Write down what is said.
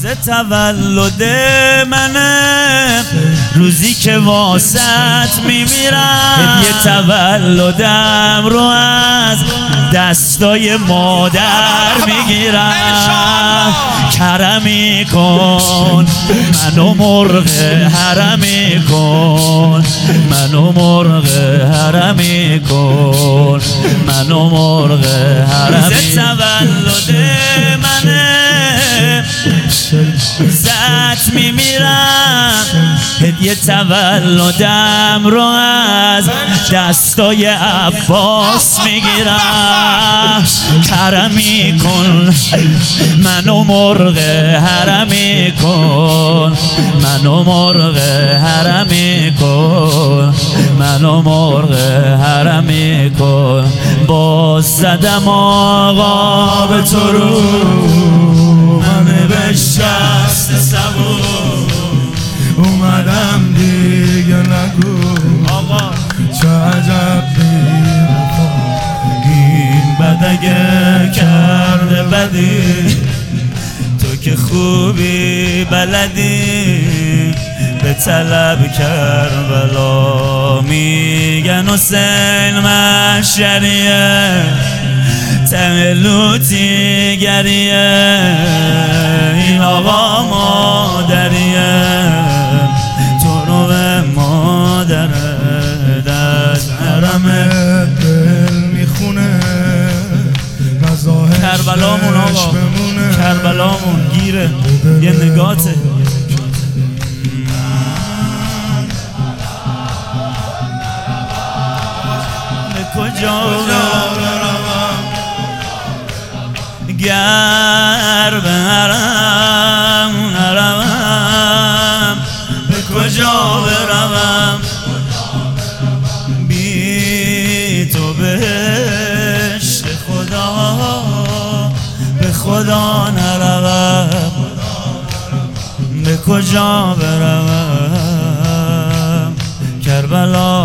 روز تولد منه، روزی که واسط میمیرم. هدیه تولدم رو از دستای مادر میگیرم. کرمی کن منو مرغ حرمی کن، منو مرغ حرمی کن، منو مرغ حرمی. روز تولد منه، زت میمیرم. هدیه تولدم رو از دستای عباس میگیرم. کرمی کن منو مرغ حرمی کن، منو مرغ حرمی کن، منو مرغ حرمی کن. باز زدم آقا به تو رو، منه به شست سبو اومدم دیگه نگو آقا چه عجب بی‌وفا. این بدگه کرده بدی، تو که خوبی بلدی. به طلب کربلا میگن حسین مشریه، تملوتی گریه. این آقا مادریه، تو رو به مادر دست حرمه دل میخونه. کربلامون آقا، کربلامون گیره یه نگاته. به کجا بروم گر برم نروم، به کجا بروم بی تو بهشت خدا، به خدا نروم. به کجا بروم کربلا